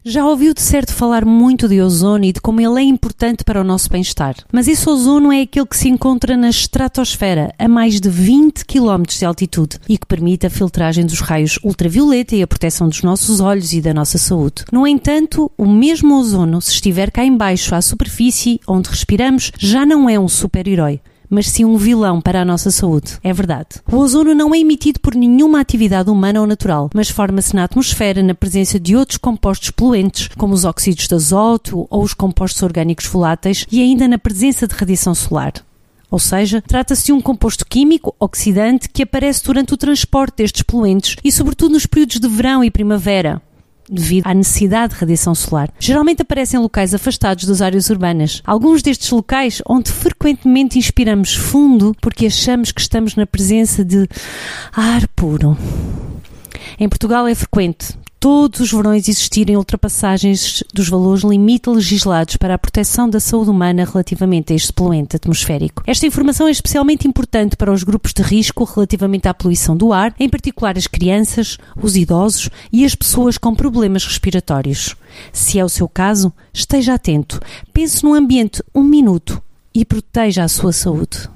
Já ouviu de certo falar muito de ozono e de como ele é importante para o nosso bem-estar. Mas esse ozono é aquele que se encontra na estratosfera, a mais de 20 km de altitude, e que permite a filtragem dos raios ultravioleta e a proteção dos nossos olhos e da nossa saúde. No entanto, o mesmo ozono, se estiver cá em baixo, à superfície, onde respiramos, já não é um super-herói, mas sim um vilão para a nossa saúde. É verdade. O ozono não é emitido por nenhuma atividade humana ou natural, mas forma-se na atmosfera na presença de outros compostos poluentes, como os óxidos de azoto ou os compostos orgânicos voláteis, e ainda na presença de radiação solar. Ou seja, trata-se de um composto químico oxidante que aparece durante o transporte destes poluentes e sobretudo nos períodos de verão e primavera, devido à necessidade de radiação solar. Geralmente aparecem em locais afastados das áreas urbanas. Alguns destes locais onde frequentemente inspiramos fundo porque achamos que estamos na presença de ar puro. Em Portugal é frequente todos os verões existirem ultrapassagens dos valores limite legislados para a proteção da saúde humana relativamente a este poluente atmosférico. Esta informação é especialmente importante para os grupos de risco relativamente à poluição do ar, em particular as crianças, os idosos e as pessoas com problemas respiratórios. Se é o seu caso, esteja atento, pense no ambiente um minuto e proteja a sua saúde.